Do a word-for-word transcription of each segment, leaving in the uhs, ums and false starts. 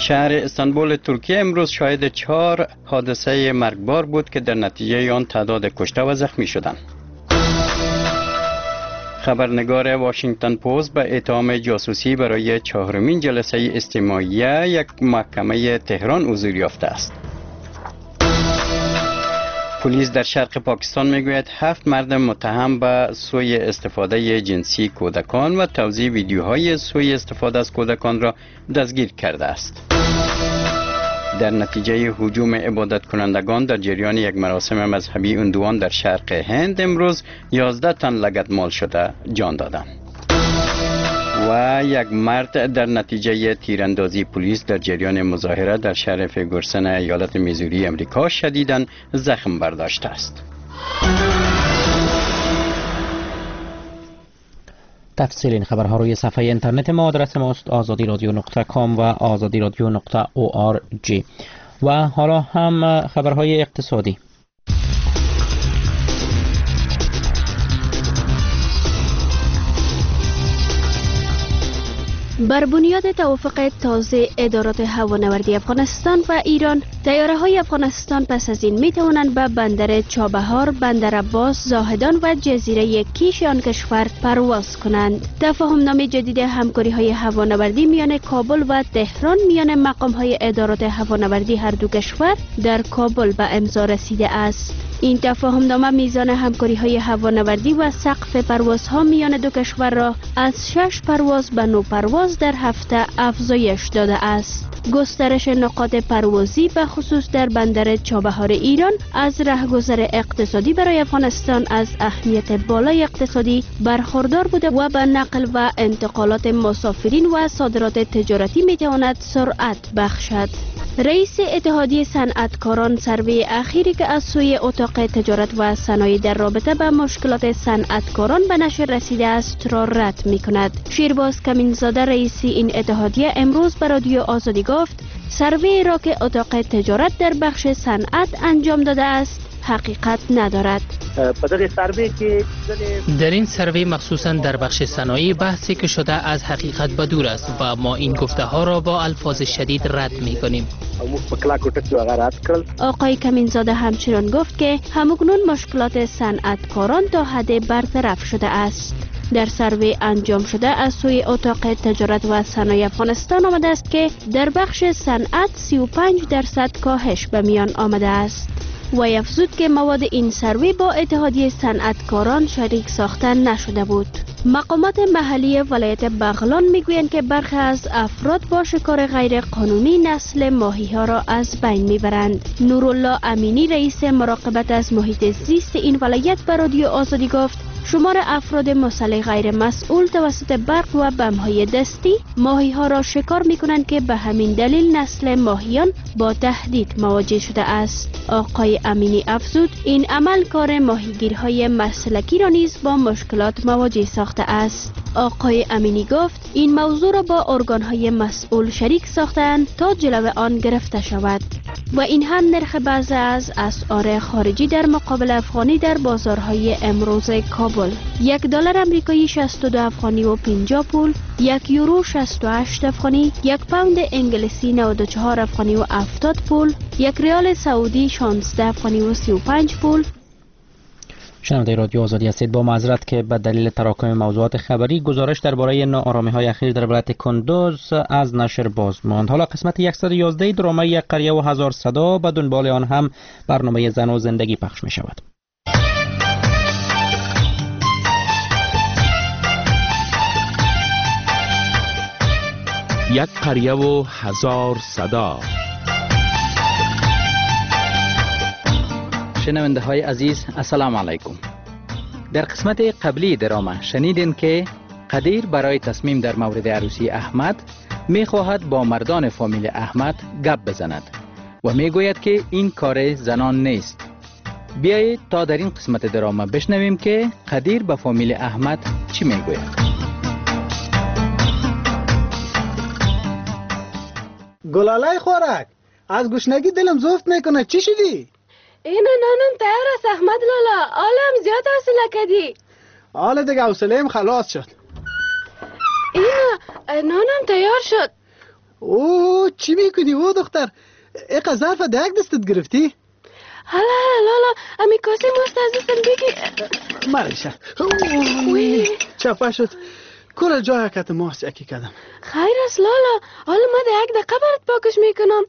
شهر استانبول ترکیه امروز شاهد چهار حادثه مرگبار بود که در نتیجه آن تعداد کشته و زخمی شدند. خبرنگار واشنگتن پست به اتهام جاسوسی برای چهارمین جلسه استماعیه یک محکمه تهران حضور یافته است. پلیس در شرق پاکستان میگوید هفت مرد متهم به سوء استفاده جنسی کودکان و توزیع ویدیوهای سوء استفاده از کودکان را دستگیر کرده است. در نتیجه هجوم عبادت کنندگان در جریان یک مراسم مذهبی اندوان در شرق هند امروز یازده تن لگدمال شده جان دادند. و یک مرد در نتیجه تیراندازی پلیس در جریان مظاهره در شهر فرگوسن ایالت میزوری امریکا شدیداً زخم برداشته است. تفصیل این خبرها روی صفحه اینترنت ما، آدرس ماست آزادی رادیو نقطه کام و آزادی رادیو نقطه او آر جی. و حالا هم خبرهای اقتصادی. بر بنیاد توافق تازه ادارات هوانوردی افغانستان و ایران، طیاره های افغانستان پس از این می توانند به بندر چابهار، بندر عباس، زاهدان و جزیره کیش آن کشور پرواز کنند. تفاهم نامه جدید همکاری های هوانوردی میان کابل و تهران میان مقام های ادارات هوانوردی هر دو کشور در کابل به امضا رسیده است. این تفاهم نامه میزان همکاری های هوانوردی و سقف پروازها میان دو کشور را از شش پرواز به نه پرواز در هفته افزایش داده است. گسترش نقاط پروازی به خصوص در بندر چابهار ایران از رهگذر اقتصادی برای افغانستان از اهمیت بالای اقتصادی برخوردار بوده و به نقل و انتقالات مسافرین و صادرات تجارتی میتواند سرعت بخشد. رئیس اتحادیه صنعتکاران سروی اخیری که از سوی اتاق تجارت و صنایع در رابطه با مشکلات صنعتکاران به نشر رسیده است را رد می کند. شیرباز کمینزاده رئیس این اتحادیه امروز به رادیو آزادی گفت سروی را که اتاق تجارت در بخش صنعت انجام داده است حقیقت ندارد. در این سروی مخصوصا در بخش صنایع بحثی که شده از حقیقت بدور است و ما این گفته ها را با الفاظ شدید رد می کنیم. آقای کمینزاده همچنان گفت که همکنون مشکلات صنعتکاران تا حد برطرف شده است. در سروی انجام شده از سوی اتاق تجارت و صنایع افغانستان آمده است که در بخش صنعت سی و پنج درصد کاهش به میان آمده است. و افزود که مواد این سروی با اتحادیه صنعتکاران شریک ساختن نشده بود. مقامات محلی ولایت بغلان میگویند که برخی از افراد با شکار غیر قانونی نسل ماهی ها را از بین میبرند. نورالله امینی رئیس مراقبت از محیط زیست این ولایت به رادیو آزادی گفت شمار افراد مسلح غیر مسئول توسط برق و بم‌های دستی ماهی ها را شکار می کنند که به همین دلیل نسل ماهیان با تهدید مواجه شده است. آقای امینی افزود این عمل کار ماهیگیرهای مسلکی را نیز با مشکلات مواجه ساخته است. آقای امینی گفت این موضوع را با ارگانهای مسئول شریک ساختند تا جلو آن گرفته شود. و این هم نرخ بعضی از اسعار خارجی در مقابل افغانی در بازارهای امروز کابل. یک دلار امریکایی شصت و دو افغانی و پنجاه پول، یک یورو شصت و هشت افغانی، یک پوند انگلیسی نود و چهار افغانی و هفتاد پول، یک ریال سعودی شانزده افغانی و سی و پنج پول. شنونده رادیو آزادی هستید. با معذرت که به دلیل تراکم موضوعات خبری گزارش درباره ناآرامی‌های اخیر در ولایت کندوز از نشر باز ماند. حالا قسمت صد و یازده درامه یک قریه و هزار صدا به دنبال آن هم برنامه زن و زندگی پخش می شود. یک قریه و هزار صدا. شنونده های عزیز السلام علیکم. در قسمت قبلی درامه شنیدین که قدیر برای تصمیم در مورد عروسی احمد می خواهد با مردان فامیل احمد گپ بزند و می گوید که این کار زنان نیست. بیایید تا در این قسمت درامه بشنویم که قدیر به فامیل احمد چی می گوید. گلالای خوراک، از گشنگی دلم زفت میکنه. چی شدی؟ اینو نانم تیار است احمد لالا. آلم زیاد حوصله کردی. آله دیگه حوصله‌ام خلاص شد. اینو نانم تیار شد. اوه چی میکنی او دختر؟ اقا ظرف دیگ دستت گرفتی؟ حالا حالا لالا امی کاسه ماست از دستم بگی. مرشه چپه شد. کل جای کت ماست یکی کدم. خیر است لالا، حالا ما دیگ دقیقه برات پاکش میکنم.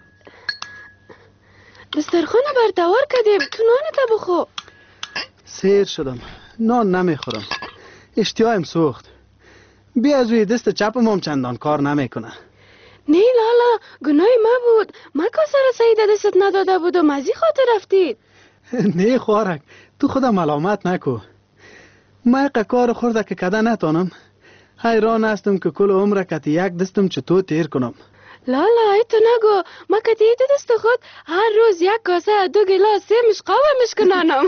دسترخوان بردوار کردیم، تو نانت بخو. سیر شدم، نان نمیخورم، اشتیایم سوخت. بیا از روی دست چپم هم چندان کار نمیکنه. نه لالا، گناه ما بود. ما کاسه را سعید دستت نداده بود و مزی خاطر رفتید. نه خوارک، تو خودم ملامت نکو. ما یک کار خورده که کده نتانم. حیران هستم که کل عمر کتی یک دستم چطور تیر کنم. لالا ای تو نگو، ما کتی دو دست خود هر روز یک کاسه دو گلاس سه مشقاوه مشکنانم.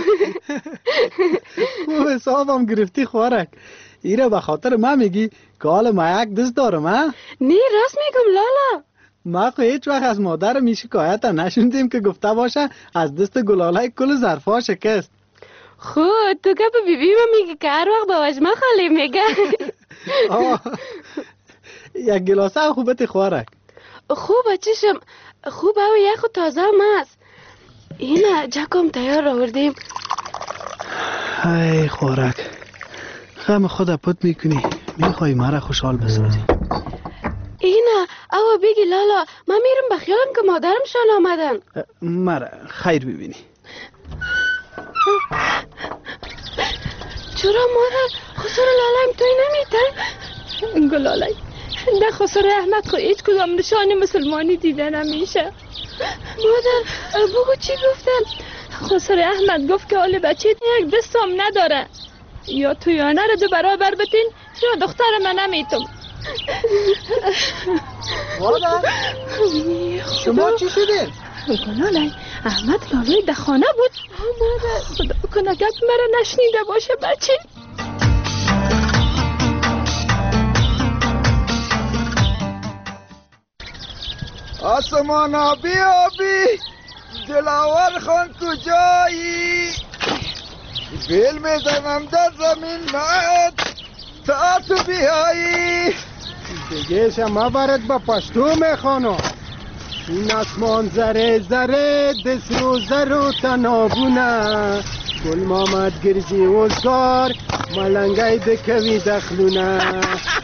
او حسابم گرفتی خوارک. ایره به خاطر ما میگی که حالا ما یک دست دارم ها؟ نه راست میگم لالا. ما خو هیچ وقت از مادر می شکایت نشوندیم که گفته باشه از دست گلاله کل ظرفا شکست. خود تو که به بیبی ما میگی که هر وقت با وجمه خالی میگه. یک گلاسه خوبت خوارک. خوبه چشم، خوب او یخ و تازه ماست. اینا جکم تیار آوردیم. ای خوارک، غم خود پت میکنی، میخوای مرا خوشحال بسازی. اینا او بگی لالا، من میرم بخیالم که مادرم شان آمدن. مرا خیر ببینی. چرا مادر خسر لالایم توی نمیتن؟ گلالای ده خسر احمد خو هیچ کدام نشان مسلمانی دیده نمیشه. مادر بگو چی گفتن؟ خسر احمد گفت که حال بچه یک دستم نداره، یا تویانه رو دو برابر بتین یا دختر من نمیتم. مادر شما چی شده؟ گلالای احمد لالای ده خانه بود. مادر خدا کنه گپ مرا نشنیده باشه بچه. آسمانا بیا بی دلاور خان کجایی؟ بیل میزنم در زمین مات تا تو بیایی. دیگه شما برد با پشتو میخوانم. این اسمان زره زره دست رو زر و تنابونه. گل مامد گرزی وزگار ملنگای دکوی دخلونه.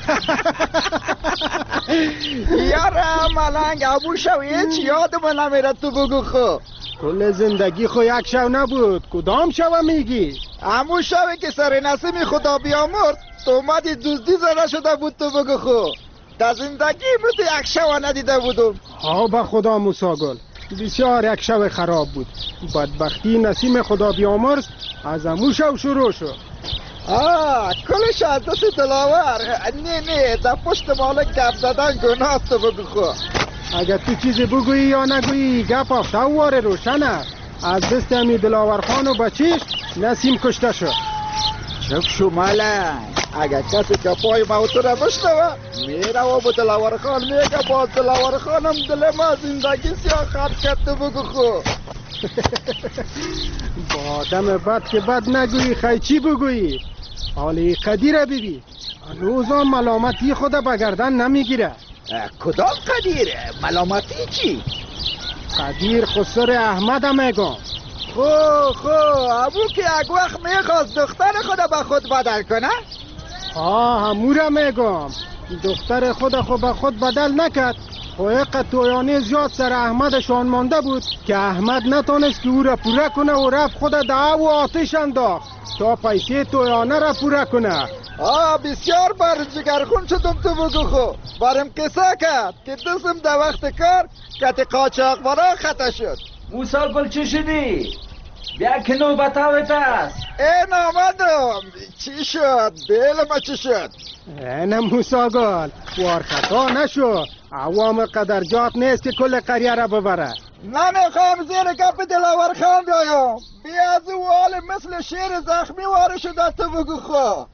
یاره ملنگ ابو شویه چی یادم نمیره تو بگو خو. کل زندگی خو یک شو نبود، کدام شو میگی؟ امو شوی که سر نسیمی خدا بیامرد تو اومدی دزدی زده شده بود تو بگو خو. در زندگی امروز یک شو ندیده بودم. ها به خدا موسی گل، بسیار یک شو خراب بود. بدبختی نسیم خدا بیامرز از امو شو شروع شد. آه کلش از دست دلاور. نه نه در پشت مالک گپ زدن گناه تو بگو خو. اگر تو چیزی بگویی یا نگویی گپ آفته واره روشنه. از دست امی دلاور خان و بچیش نسیم کشته شد. چپ شو ملنگ، اگر کسی که پای موتو را بشنوه میره و با دلاور خان میگه با دلاور خانم دل ما زندگی سیاه خط کرد بگو خو. با آدم بد که بد نگویی خی چی بگویی؟ حالی قدیره ببی روزان ملامتی خود بگردن نمیگیره. کدام قدیر؟ ملامتی چی؟ قدیر خسر احمد میگم. خو خو ابو که یک وقت میخواست دختر خود به خود بدل کنه؟ ها همو را میگم. دختر خود خود به خود بدل نکرد. خویق تویانه زیاد سر احمدشان مانده بود که احمد نتانست که او را پوره کنه و رفت خود دعا و آتش انداخت تا پیسه تویانه را پوره کنه. آه بسیار بر جگرخون شدم تو بگو خو. برم قصه کرد که دستم در وقت کار کت قاچاق برا خطا شد. موسی گل چی شدی؟ بیا که نوبتاوت است. این آمدم. چی شد؟ بیل ما چی شد؟ این موسی گل وار خطا نشو. عوام قدرجات نیست که کل قریه را ببره. نمیخوام زیر گپ دلاور خان بیایم. بیا از او حال مثل شیر زخمی واره شده تو بگو خو.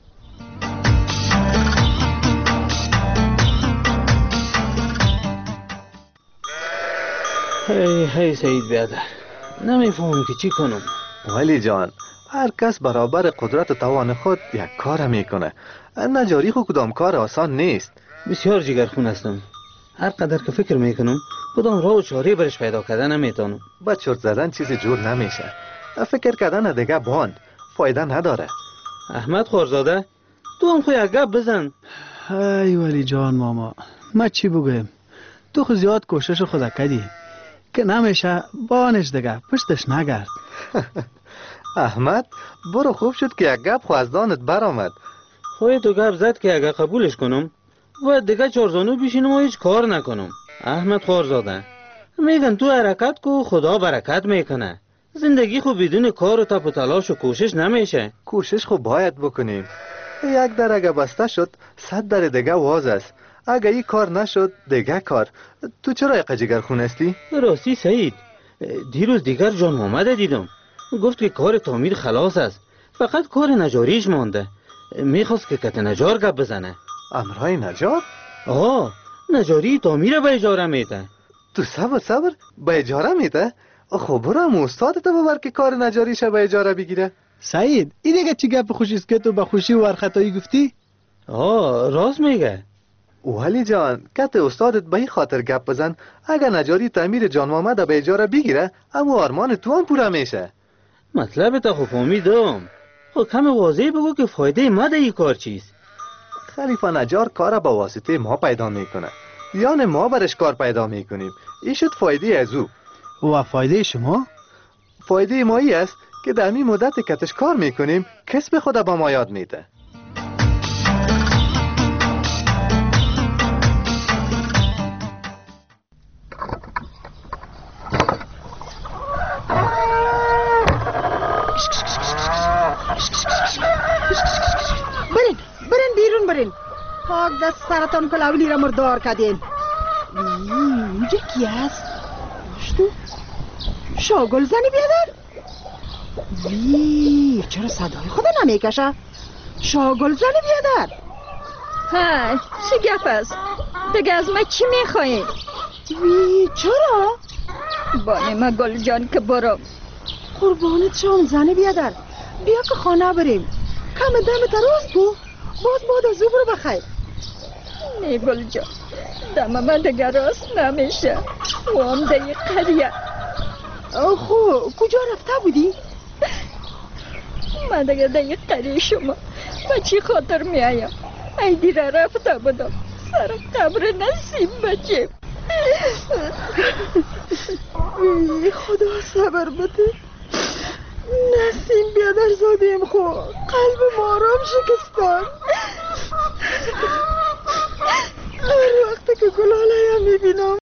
هی هی سید بیادر، نمیفهمم که چی کنم. ولی جان، هر کس برابر قدرت و توان خود یک کار میکنه. نجاری خود کدام کار آسان نیست. بسیار جگرخون هستم، هر قدر که فکر میکنم کدام راه و چاره برش پیدا کردن نمیتونم. با چرت زدن چیزی جور نمیشه. فکر کردن دیگه باند فایده نداره. احمد خورزاده تو هم خو یک گپ بزن. ای ولی جان ماما، ما چی بگویم؟ تو خو زیاد کوشش خود کردی که نمیشه بانش دیگه پشتش نگرد. احمد برو، خوب شد که یک گپ خو از دانت برآمد. خوی تو گپ زد که اگه قبولش کنم و دیگه چارزانو بشینم و هیچ کار نکنم. احمد خورزاده میگن تو حرکت کو خدا برکت میکنه. زندگی خو بدون کار و تپ و تلاش و کوشش نمیشه. کوشش خو باید بکنیم. یک در اگه بسته شد صد در دیگه واز است. اگه این کار نشد دیگه کار. تو چرا یک جگر خون هستی؟ راستی سعید، دیروز دیگر جان محمد دیدم، گفت که کار تعمیر خلاص است، فقط کار نجاریش مانده. میخواست که کت نجار گپ بزنه. امرای نجار؟ آه، نجاری تعمیر به اجاره میده. تو صبر صبر به اجاره میده؟ خب برم استادت ببر که کار نجاریش به اجاره بگیره. سعید این دیگه چی گپ خوشیست که تو به خوشی و ورخطایی گفتی؟ آه راست میگه. ولی جان کت استادت به این خاطر گپ بزن اگه نجاری تعمیر جان محمد به اجاره بگیره اما آرمان تو هم پورا میشه. مطلب تا خوب فهمیدم. خب کم واضح بگو که فایده ما ده این کار چیست؟ خلیفه نجار کار با واسطه ما پیدا میکنه، یعنی ما برش کار پیدا میکنیم. این شد فایده از او. و فایده شما؟ فایده ما ای است که در این مدت کتش کار میکنیم کسب خود با ما یاد میده. برین برین بیرون برین. پاک دست سرطان کلاولی را مردار کردین. اینجا کی است؟ شتو شاگل زنی بیادر؟ وی چرا صدای خود نمیکشه؟ شاگل زنی بیادر؟ های چی گپ است؟ دیگه از ما چی میخواین؟ وی چرا؟ بانه ما گل جان که برو. قربانت شام زنی بیادر، بیا که خانه بریم. کم دم تراست کو باز بعد از او برو بخیر. نه گل جان دم ما دیگه راست نمیشه و هم دیگه قریه. خو کجا رفته بودی؟ من دیگه دیگه قریه شما با چی خاطر می آیم؟ ای دیره رفته بودم سر قبر نسیم بچه. خدا صبر بده. نسیم بیادر زادیم خو قلب مارام شکستان. هر وقت که گلاله میبینم